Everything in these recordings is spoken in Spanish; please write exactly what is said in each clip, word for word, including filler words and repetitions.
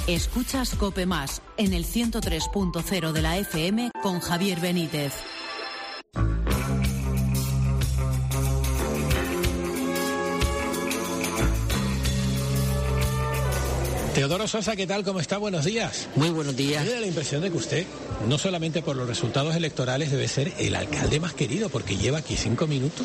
Escuchas COPE Más en el ciento tres punto cero de la F M con Javier Benítez. Teodoro Sosa, ¿qué tal? ¿Cómo está? Buenos días. Muy buenos días. Me da la impresión de que usted, no solamente por los resultados electorales, debe ser el alcalde más querido, porque lleva aquí cinco minutos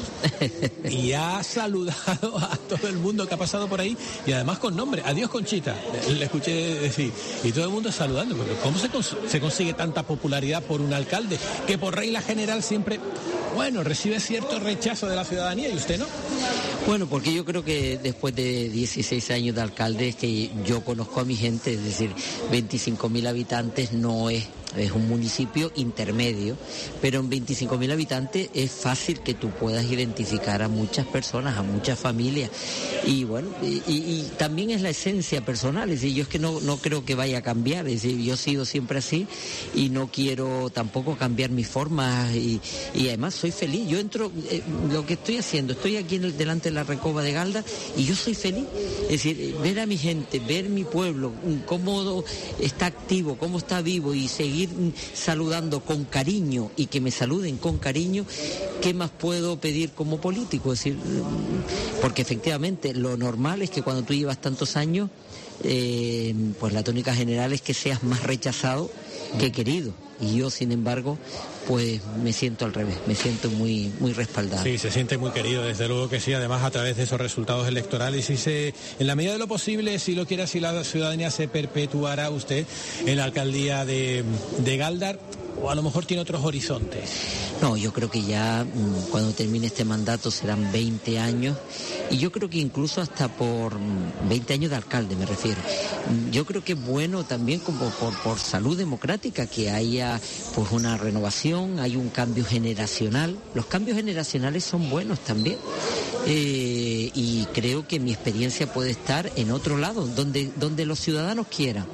y ha saludado a todo el mundo que ha pasado por ahí, y además con nombre. Adiós, Conchita, le escuché decir, y todo el mundo saludando. Porque ¿cómo se, cons- se consigue tanta popularidad por un alcalde que por regla general siempre, bueno, recibe cierto rechazo de la ciudadanía, y usted no? Bueno, porque yo creo que después de dieciséis años de alcalde es que yo conozco a mi gente, es decir, veinticinco mil habitantes no es, es un municipio intermedio, pero en veinticinco mil habitantes es fácil que tú puedas identificar a muchas personas, a muchas familias, y bueno, y, y, y también es la esencia personal, es decir, yo es que no, no creo que vaya a cambiar, es decir, yo he sido siempre así y no quiero tampoco cambiar mis formas, y, y además soy feliz, yo entro, eh, lo que estoy haciendo, estoy aquí en el, delante de la Recoba de Galda y yo soy feliz, es decir, ver a mi gente, ver mi pueblo, cómo está activo, cómo está vivo, y seguir saludando con cariño y que me saluden con cariño, ¿qué más puedo pedir como político? Es decir, porque efectivamente lo normal es que cuando tú llevas tantos años, eh, pues la tónica general es que seas más rechazado que querido. Y yo, sin embargo, pues me siento al revés, me siento muy muy respaldado. Sí, se siente muy querido, desde luego que sí, además a través de esos resultados electorales, y se, en la medida de lo posible, si lo quiere así la ciudadanía, se perpetuará usted en la alcaldía de, de Galdar, o a lo mejor tiene otros horizontes. No, yo creo que ya cuando termine este mandato serán veinte años, y yo creo que incluso hasta por veinte años de alcalde me refiero. Yo creo que es bueno también como por, por salud democrática que haya pues una renovación, hay un cambio generacional. Los cambios generacionales son buenos también, eh, y creo que mi experiencia puede estar en otro lado, donde, donde los ciudadanos quieran.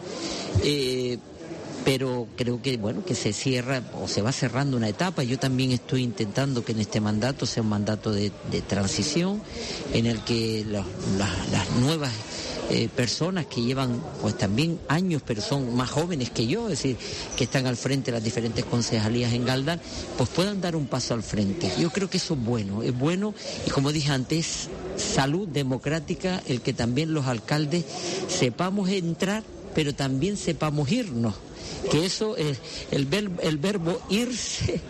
Eh, pero creo que bueno que se cierra o se va cerrando una etapa. Yo también estoy intentando que en este mandato sea un mandato de, de transición, en el que los, las, las nuevas eh, personas que llevan pues también años, pero son más jóvenes que yo, es decir, que están al frente de las diferentes concejalías en Galdar, pues puedan dar un paso al frente. Yo creo que eso es bueno, es bueno, y como dije antes, salud democrática, el que también los alcaldes sepamos entrar, pero también sepamos irnos. Que eso, es, el, ver, el verbo irse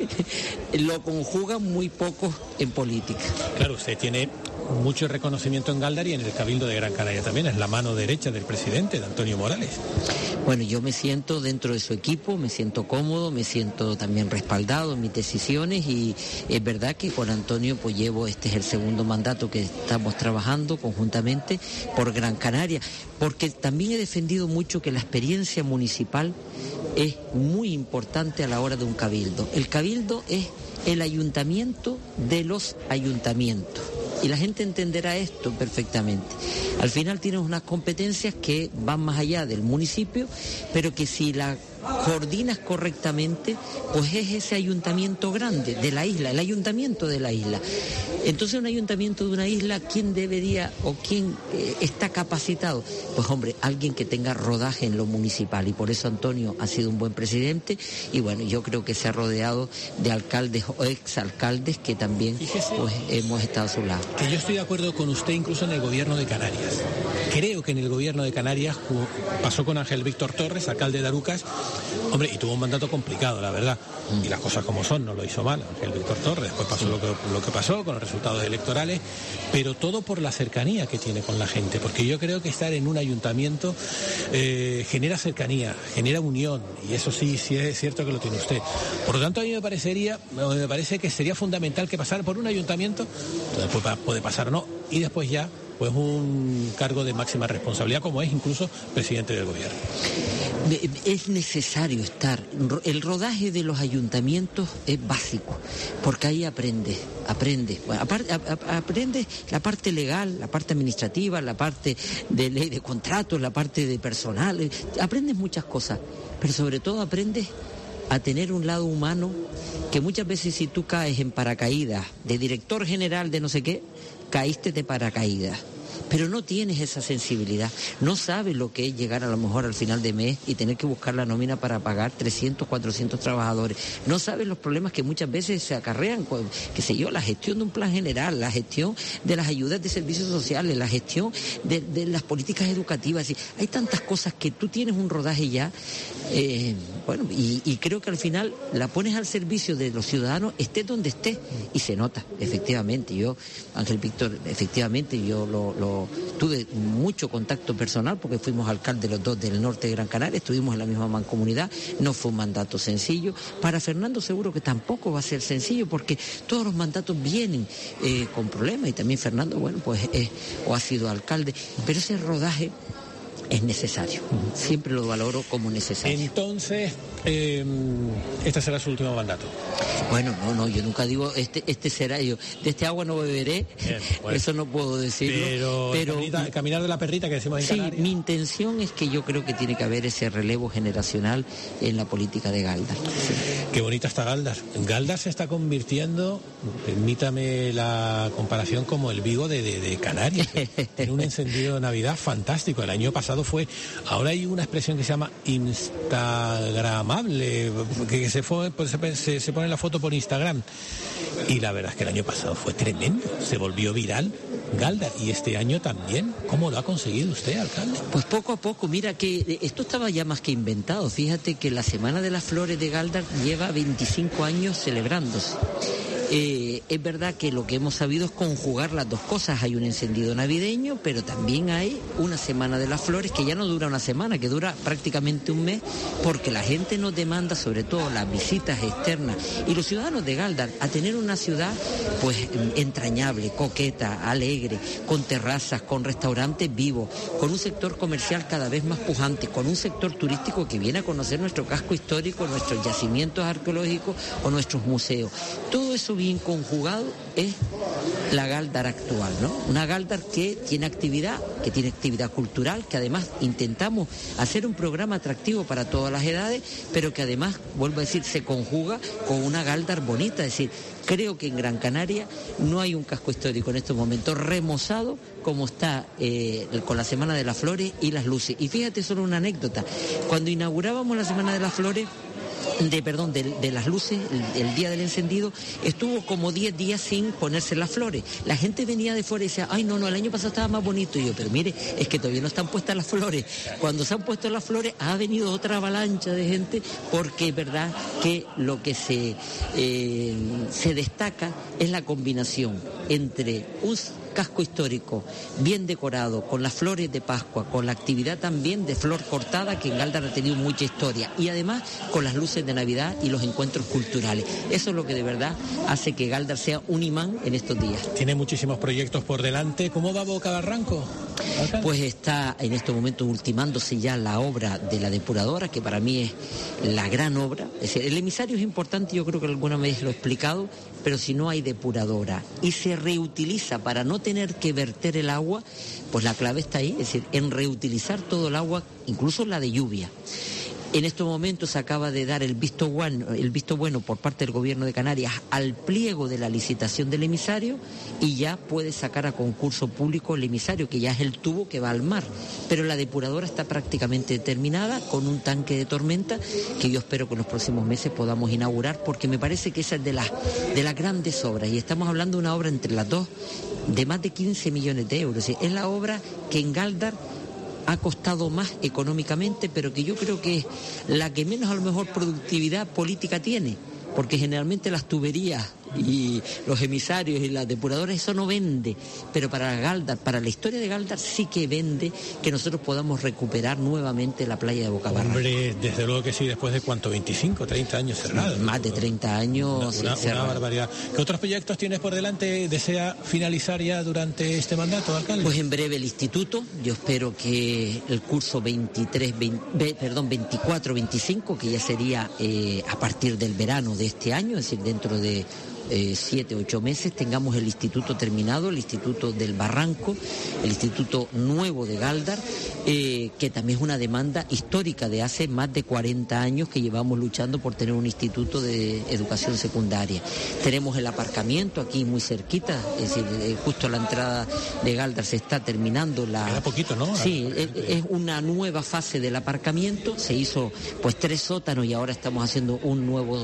lo conjugan muy pocos en política. Claro, usted tiene mucho reconocimiento en Galdar y en el Cabildo de Gran Canaria también, es la mano derecha del presidente, de Antonio Morales. Bueno, yo me siento dentro de su equipo, me siento cómodo, me siento también respaldado en mis decisiones, y es verdad que con Antonio pues llevo, este es el segundo mandato que estamos trabajando conjuntamente por Gran Canaria, porque también he defendido mucho que la experiencia municipal es muy importante a la hora de un cabildo. El cabildo es el ayuntamiento de los ayuntamientos. Y la gente entenderá esto perfectamente. Al final tienes unas competencias que van más allá del municipio, pero que si la coordinas correctamente, pues es ese ayuntamiento grande de la isla, el ayuntamiento de la isla. Entonces, un ayuntamiento de una isla, ¿quién debería o quién eh, está capacitado? Pues hombre, alguien que tenga rodaje en lo municipal, y por eso Antonio ha sido un buen presidente, y bueno, yo creo que se ha rodeado de alcaldes o exalcaldes que también pues hemos estado a su lado. Que yo estoy de acuerdo con usted incluso en el gobierno de Canarias. Creo que en el gobierno de Canarias pasó con Ángel Víctor Torres, alcalde de Arucas, hombre, y tuvo un mandato complicado, la verdad, y las cosas como son, no lo hizo mal Ángel Víctor Torres, después pasó lo que, lo que pasó con los resultados electorales, pero todo por la cercanía que tiene con la gente, porque yo creo que estar en un ayuntamiento eh, genera cercanía, genera unión, y eso sí, sí es cierto que lo tiene usted. Por lo tanto, a mí me parecería, me parece que sería fundamental que pasara por un ayuntamiento, después puede pasar o no, y después ya pues un cargo de máxima responsabilidad, como es incluso presidente del gobierno. Es necesario estar. El rodaje de los ayuntamientos es básico, porque ahí aprendes, aprendes. Bueno, aparte, aprendes la parte legal, la parte administrativa, la parte de ley de contratos, la parte de personal. Aprendes muchas cosas, pero sobre todo aprendes a tener un lado humano que muchas veces, si tú caes en paracaídas de director general de no sé qué, caíste de paracaídas. pero no tienes esa sensibilidad, no sabes lo que es llegar a lo mejor al final de mes y tener que buscar la nómina para pagar trescientos, cuatrocientos trabajadores, no sabes los problemas que muchas veces se acarrean, qué sé yo, la gestión de un plan general, la gestión de las ayudas de servicios sociales, la gestión de, de las políticas educativas, y hay tantas cosas que tú tienes un rodaje ya, eh, bueno, y, y creo que al final la pones al servicio de los ciudadanos, estés donde estés, y se nota, efectivamente. Yo, Ángel Víctor, efectivamente, yo lo, lo tuve mucho contacto personal porque fuimos alcaldes los dos del norte de Gran Canaria, estuvimos en la misma mancomunidad, no fue un mandato sencillo. Para Fernando seguro que tampoco va a ser sencillo porque todos los mandatos vienen eh, con problemas, y también Fernando, bueno, pues es o ha sido alcalde, pero ese rodaje es necesario, siempre lo valoro como necesario. Entonces, eh, este será su último mandato. Bueno, no, no, yo nunca digo, este este será yo, de este agua no beberé, bien, bueno, eso no puedo decirlo. Pero, pero caminita, caminar de la perrita que decimos en sí, Canarias. Mi intención es que yo creo que tiene que haber ese relevo generacional en la política de Galdar. Sí. Qué bonita está Galdar. Galdar se está convirtiendo, permítame la comparación, como el Vigo de, de, de Canarias. Tiene un encendido de Navidad fantástico. El año pasado fue, ahora hay una expresión que se llama instagramable, que se, fue, pues se, se pone la foto por Instagram, y la verdad es que el año pasado fue tremendo, se volvió viral Galdar, y este año también. ¿Cómo lo ha conseguido usted, alcalde? Pues poco a poco, mira que esto estaba ya más que inventado. Fíjate que la Semana de las Flores de Galdar lleva veinticinco años celebrándose. Eh, es verdad que lo que hemos sabido es conjugar las dos cosas. Hay un encendido navideño, pero también hay una Semana de las Flores que ya no dura una semana, que dura prácticamente un mes, porque la gente nos demanda, sobre todo las visitas externas y los ciudadanos de Galdar, a tener una ciudad pues entrañable, coqueta, alegre, con terrazas, con restaurantes vivos, con un sector comercial cada vez más pujante, con un sector turístico que viene a conocer nuestro casco histórico, nuestros yacimientos arqueológicos o nuestros museos. Todo eso bien conjugado es la Galdar actual, ¿no? Una Galdar que tiene actividad, que tiene actividad cultural, que además intentamos hacer un programa atractivo para todas las edades, pero que además, vuelvo a decir, se conjuga con una Galdar bonita. Es decir, creo que en Gran Canaria no hay un casco histórico en estos momentos remozado como está eh, con la Semana de las Flores y las luces. Y fíjate, solo una anécdota, cuando inaugurábamos la Semana de las Flores, de perdón, de, de las luces, el, el día del encendido, estuvo como diez días sin ponerse las flores. La gente venía de fuera y decía, ay no, no, el año pasado estaba más bonito. Y yo, pero mire, es que todavía no están puestas las flores. Cuando se han puesto las flores ha venido otra avalancha de gente, porque es verdad que lo que se, eh, se destaca es la combinación entre un casco histórico bien decorado, con las flores de Pascua, con la actividad también de flor cortada, que en Galdar ha tenido mucha historia, y además con las luces de Navidad y los encuentros culturales. Eso es lo que de verdad hace que Galdar sea un imán en estos días. Tiene muchísimos proyectos por delante. ¿Cómo va Boca Barranco? Pues está en estos momentos ultimándose ya la obra de la depuradora, que para mí es la gran obra. Es decir, el emisario es importante, yo creo que alguna vez lo he explicado, pero si no hay depuradora y se reutiliza para no tener que verter el agua, pues la clave está ahí, es decir, en reutilizar todo el agua, incluso la de lluvia. En estos momentos se acaba de dar el visto bueno, el visto bueno por parte del Gobierno de Canarias al pliego de la licitación del emisario, y ya puede sacar a concurso público el emisario, que ya es el tubo que va al mar. Pero la depuradora está prácticamente terminada, con un tanque de tormenta que yo espero que en los próximos meses podamos inaugurar, porque me parece que esa es de las, de las grandes obras, y estamos hablando de una obra entre las dos de más de quince millones de euros. Es la obra que en Galdar ha costado más económicamente, pero que yo creo que es la que menos a lo mejor productividad política tiene, porque generalmente las tuberías y los emisarios y las depuradoras, eso no vende, pero para Galdar, para la historia de Galdar sí que vende que nosotros podamos recuperar nuevamente la playa de Boca Barranco. Hombre, desde luego que sí, después de cuánto, veinticinco, treinta años cerrados. Más de treinta años. Una, una, una barbaridad. ¿Qué otros proyectos tienes por delante? ¿Desea finalizar ya durante este mandato, alcalde? Pues en breve el instituto, yo espero que el curso veintitrés, veinte, perdón, veinticuatro veinticinco, que ya sería eh, a partir del verano de este año, es decir, dentro de eh, siete, ocho meses tengamos el instituto terminado, el Instituto del Barranco, el Instituto Nuevo de Gáldar, eh, que también es una demanda histórica de hace más de cuarenta años que llevamos luchando por tener un instituto de educación secundaria. Tenemos el aparcamiento aquí muy cerquita, es decir, eh, justo a la entrada de Gáldar se está terminando la... Queda poquito, ¿no? Sí, es, es una nueva fase del aparcamiento, se hizo pues tres sótanos y ahora estamos haciendo un nuevo,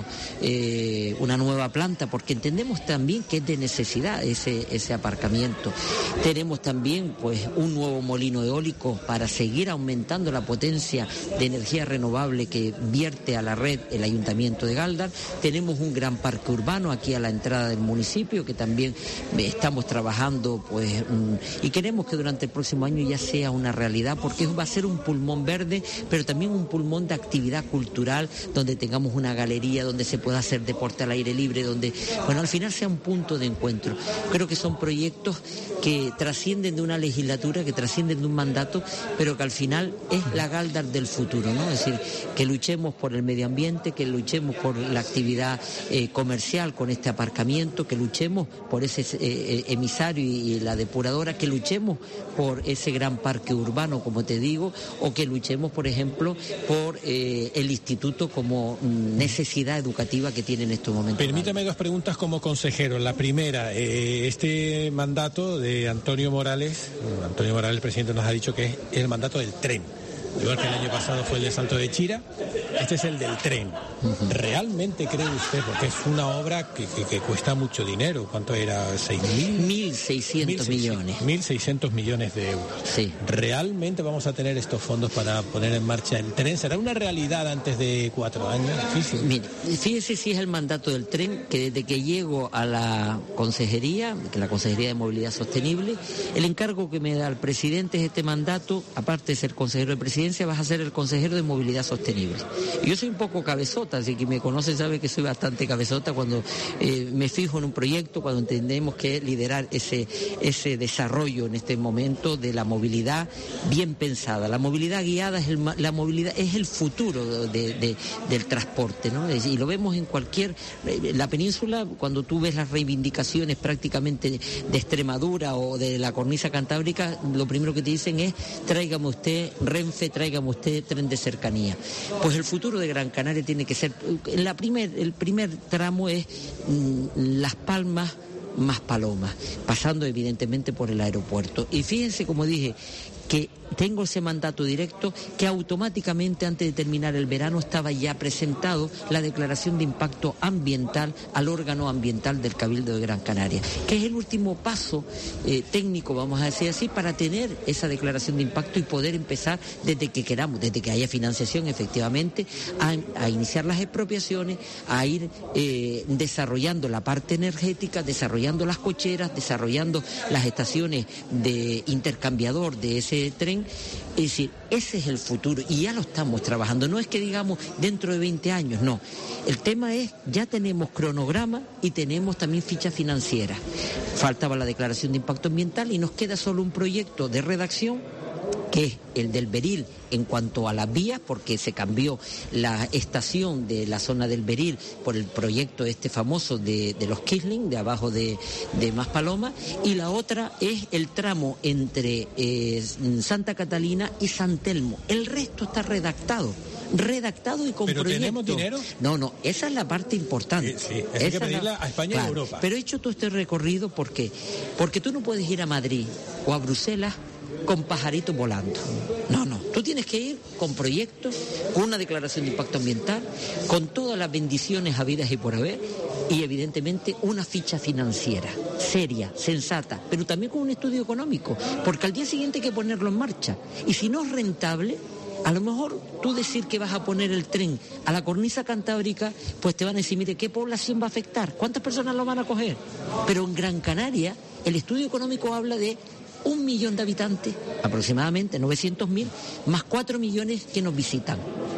eh, una nueva planta, porque entendemos también que es de necesidad ese, ese aparcamiento. Tenemos también pues un nuevo molino eólico para seguir aumentando la potencia de energía renovable que vierte a la red el Ayuntamiento de Gáldar. Tenemos un gran parque urbano aquí a la entrada del municipio que también estamos trabajando pues y queremos que durante el próximo año ya sea una realidad, porque va a ser un pulmón verde, pero también un pulmón de actividad cultural, donde tengamos una galería, donde se pueda hacer deporte al aire libre, donde, bueno, al final sea un punto de encuentro. Creo que son proyectos que trascienden de una legislatura, que trascienden de un mandato, pero que al final es la Gáldar del futuro, ¿no? Es decir, que luchemos por el medio ambiente, que luchemos por la actividad eh, comercial con este aparcamiento, que luchemos por ese eh, emisario y, y la depuradora, que luchemos por ese gran parque urbano, como te digo, o que luchemos, por ejemplo, por eh, el instituto como necesidad educativa que tiene en estos momentos. Permítame dos preguntas como consejero. La primera, eh, este mandato de Antonio Morales, Antonio Morales, el presidente, nos ha dicho que es el mandato del tren. Igual que el año pasado fue el de Salto de Chira, este es el del tren. Uh-huh. ¿Realmente cree usted, porque es una obra que, que, que cuesta mucho dinero, ¿cuánto era? ¿seis mil? mil seiscientos millones. mil seiscientos millones de euros. Sí. ¿Realmente vamos a tener estos fondos para poner en marcha el tren? ¿Será una realidad antes de cuatro años? Difícil. Mire, fíjese si es el mandato del tren, que desde que llego a la consejería, que la Consejería de Movilidad Sostenible, el encargo que me da el presidente es este mandato, aparte de ser consejero de presidencia, vas a ser el consejero de Movilidad Sostenible. Yo soy un poco cabezota, así que me conoce sabe que soy bastante cabezota cuando eh, me fijo en un proyecto, cuando entendemos que liderar ese, ese desarrollo en este momento de la movilidad bien pensada. La movilidad guiada es el, la movilidad es el futuro de, de, del transporte, ¿no? Y lo vemos en cualquier... La península, cuando tú ves las reivindicaciones prácticamente de Extremadura o de la cornisa cantábrica, lo primero que te dicen es tráigame usted Renfe, tráigame usted tren de cercanía. Pues el futuro de Gran Canaria tiene que ser, la primer, el primer tramo es mmm, Las Palmas más Palomas, pasando evidentemente por el aeropuerto. Y fíjense, como dije, que tengo ese mandato directo que automáticamente antes de terminar el verano estaba ya presentado la declaración de impacto ambiental al órgano ambiental del Cabildo de Gran Canaria, que es el último paso eh, técnico, vamos a decir así, para tener esa declaración de impacto y poder empezar desde que queramos, desde que haya financiación efectivamente, a, a iniciar las expropiaciones, a ir eh, desarrollando la parte energética, desarrollando las cocheras, desarrollando las estaciones de intercambiador de ese tren. Es decir, ese es el futuro y ya lo estamos trabajando. No es que digamos dentro de veinte años, no. El tema es, ya tenemos cronograma y tenemos también ficha financiera. Faltaba la declaración de impacto ambiental y nos queda solo un proyecto de redacción, que es el del Beril en cuanto a las vías, porque se cambió la estación de la zona del Beril por el proyecto este famoso de, de los Kisling, de abajo de, de Maspalomas, y la otra es el tramo entre eh, Santa Catalina y San Telmo. El resto está redactado. redactado y con ¿Pero proyecto. tenemos dinero? No, no, esa es la parte importante. Sí, sí, hay que pedirla la... a España claro, y a Europa. Pero he hecho todo este recorrido, ¿por qué? Porque tú no puedes ir a Madrid o a Bruselas con pajaritos volando. No, no, tú tienes que ir con proyectos, con una declaración de impacto ambiental, con todas las bendiciones habidas y por haber, y evidentemente una ficha financiera, seria, sensata, pero también con un estudio económico, porque al día siguiente hay que ponerlo en marcha. Y si no es rentable, a lo mejor tú decir que vas a poner el tren a la cornisa cantábrica, pues te van a decir, mire, ¿qué población va a afectar? ¿Cuántas personas lo van a coger? Pero en Gran Canaria, el estudio económico habla de un millón de habitantes, aproximadamente novecientos mil, más cuatro millones que nos visitan.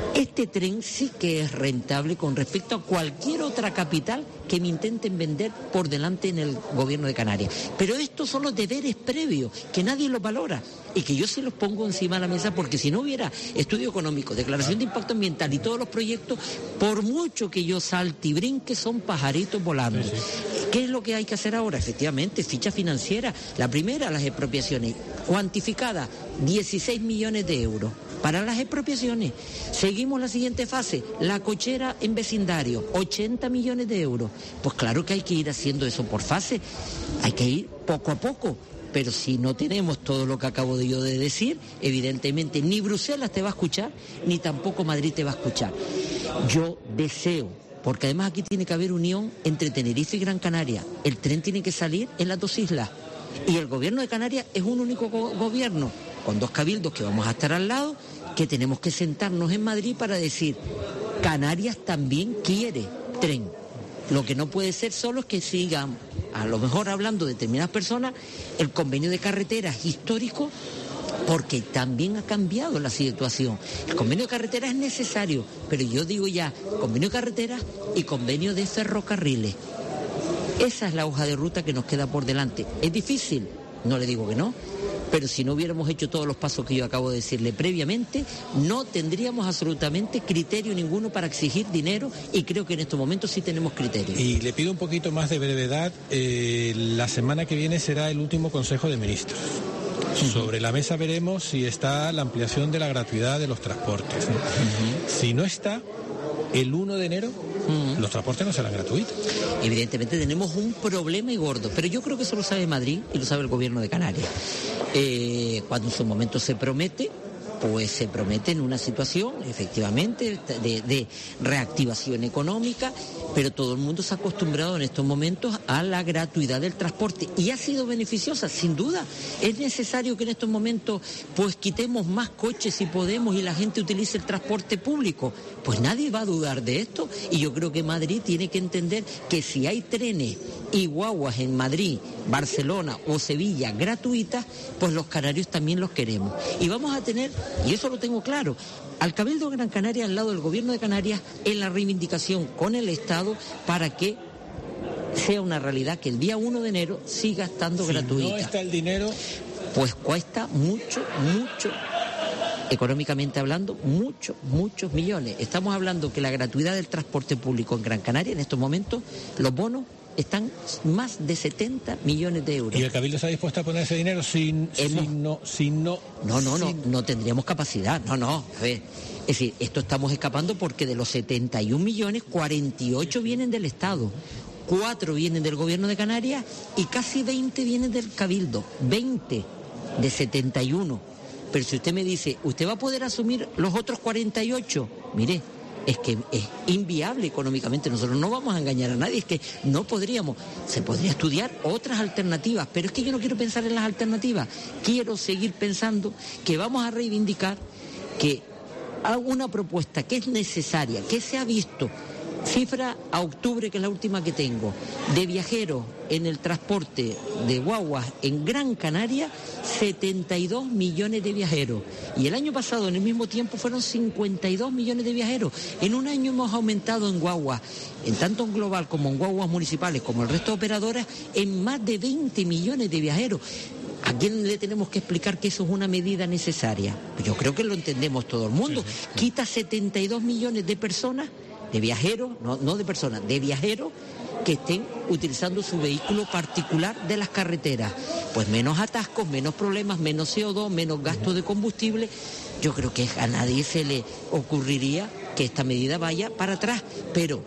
Este tren sí que es rentable con respecto a cualquier otra capital que me intenten vender por delante en el gobierno de Canarias. Pero estos son los deberes previos, que nadie los valora y que yo se los pongo encima de la mesa, porque si no hubiera estudio económico, declaración de impacto ambiental y todos los proyectos, por mucho que yo salte y brinque, son pajaritos volando. Sí, sí. ¿Qué es lo que hay que hacer ahora? Efectivamente, ficha financiera. La primera, las expropiaciones, cuantificada, dieciséis millones de euros. Para las expropiaciones, seguimos la siguiente fase, la cochera en vecindario, ochenta millones de euros. Pues claro que hay que ir haciendo eso por fase, hay que ir poco a poco, pero si no tenemos todo lo que acabo de yo de decir, evidentemente ni Bruselas te va a escuchar, ni tampoco Madrid te va a escuchar. Yo deseo, porque además aquí tiene que haber unión entre Tenerife y Gran Canaria, el tren tiene que salir en las dos islas, y el gobierno de Canarias es un único go- gobierno, con dos cabildos que vamos a estar al lado, que tenemos que sentarnos en Madrid para decir, Canarias también quiere tren. Lo que no puede ser solo es que sigan, a lo mejor hablando de determinadas personas, el convenio de carreteras histórico, porque también ha cambiado la situación. El convenio de carreteras es necesario, pero yo digo ya, convenio de carreteras y convenio de ferrocarriles. Esa es la hoja de ruta que nos queda por delante. ¿Es difícil? No le digo que no. Pero si no hubiéramos hecho todos los pasos que yo acabo de decirle previamente, no tendríamos absolutamente criterio ninguno para exigir dinero, y creo que en estos momentos sí tenemos criterio. Y le pido un poquito más de brevedad. Eh, la semana que viene será el último Consejo de Ministros. Uh-huh. Sobre la mesa veremos si está la ampliación de la gratuidad de los transportes, ¿no? Uh-huh. Si no está, el uno de enero uh-huh. los transportes no serán gratuitos. Evidentemente tenemos un problema y gordo, pero yo creo que eso lo sabe Madrid y lo sabe el gobierno de Canarias. Eh, cuando en su momento se promete, pues se promete en una situación, efectivamente, de, de reactivación económica, pero todo el mundo se ha acostumbrado en estos momentos a la gratuidad del transporte y ha sido beneficiosa, sin duda. Es necesario que en estos momentos pues quitemos más coches si podemos y la gente utilice el transporte público. Pues nadie va a dudar de esto, y yo creo que Madrid tiene que entender que si hay trenes y guaguas en Madrid, Barcelona o Sevilla gratuitas, pues los canarios también los queremos. Y vamos a tener, y eso lo tengo claro, al Cabildo de Gran Canaria al lado del gobierno de Canarias en la reivindicación con el Estado para que sea una realidad que el día uno de enero siga estando si gratuita. Si no está el dinero, pues cuesta mucho, mucho, económicamente hablando, muchos, muchos millones. Estamos hablando que la gratuidad del transporte público en Gran Canaria en estos momentos, los bonos están más de setenta millones de euros. ¿Y el Cabildo está dispuesto a poner ese dinero si, Hemos... si no, si no... No, no, si... no, no tendríamos capacidad, no, no, a ver, es decir, esto estamos escapando porque de los setenta y un millones, cuarenta y ocho vienen del Estado, cuatro vienen del gobierno de Canarias y casi veinte vienen del Cabildo, veinte de setenta y uno. Pero si usted me dice, ¿usted va a poder asumir los otros cuarenta y ocho? Mire, es que es inviable económicamente, nosotros no vamos a engañar a nadie, es que no podríamos, se podría estudiar otras alternativas, pero es que yo no quiero pensar en las alternativas, quiero seguir pensando que vamos a reivindicar que alguna propuesta que es necesaria, que se ha visto, cifra a octubre, que es la última que tengo, de viajeros en el transporte de guaguas en Gran Canaria, setenta y dos millones de viajeros. Y el año pasado, en el mismo tiempo, fueron cincuenta y dos millones de viajeros. En un año hemos aumentado en guaguas, en tanto en global como en guaguas municipales, como el resto de operadoras, en más de veinte millones de viajeros. ¿A quién le tenemos que explicar que eso es una medida necesaria? Yo creo que lo entendemos todo el mundo. Quita setenta y dos millones de personas, de viajeros, no, no de personas, de viajeros que estén utilizando su vehículo particular de las carreteras. Pues menos atascos, menos problemas, menos C O dos, menos gasto de combustible. Yo creo que a nadie se le ocurriría que esta medida vaya para atrás, pero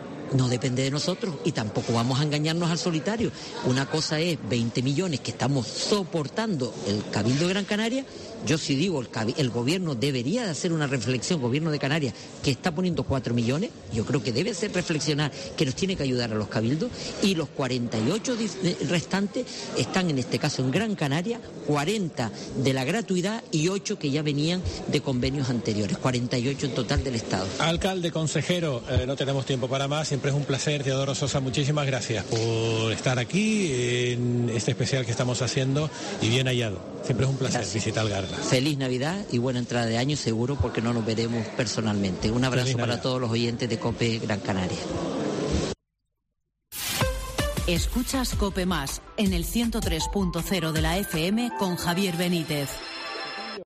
no depende de nosotros y tampoco vamos a engañarnos al solitario. Una cosa es veinte millones que estamos soportando el Cabildo de Gran Canaria. Yo sí digo, el, el gobierno debería de hacer una reflexión, gobierno de Canarias, que está poniendo cuatro millones, yo creo que debe hacer reflexionar que nos tiene que ayudar a los cabildos, y los cuarenta y ocho restantes están en este caso en Gran Canaria, cuarenta de la gratuidad y ocho que ya venían de convenios anteriores, cuarenta y ocho en total del Estado. Alcalde, consejero, eh, no tenemos tiempo para más. siempre es un placer. Teodoro Sosa, muchísimas gracias por estar aquí en este especial que estamos haciendo y bien hallado. Siempre es un placer gracias. visitar Algarra. Feliz Navidad y buena entrada de año seguro porque no nos veremos personalmente. Un abrazo para todos los oyentes de COPE Gran Canaria. Escuchas COPE Más en el ciento tres punto cero de la F M con Javier Benítez.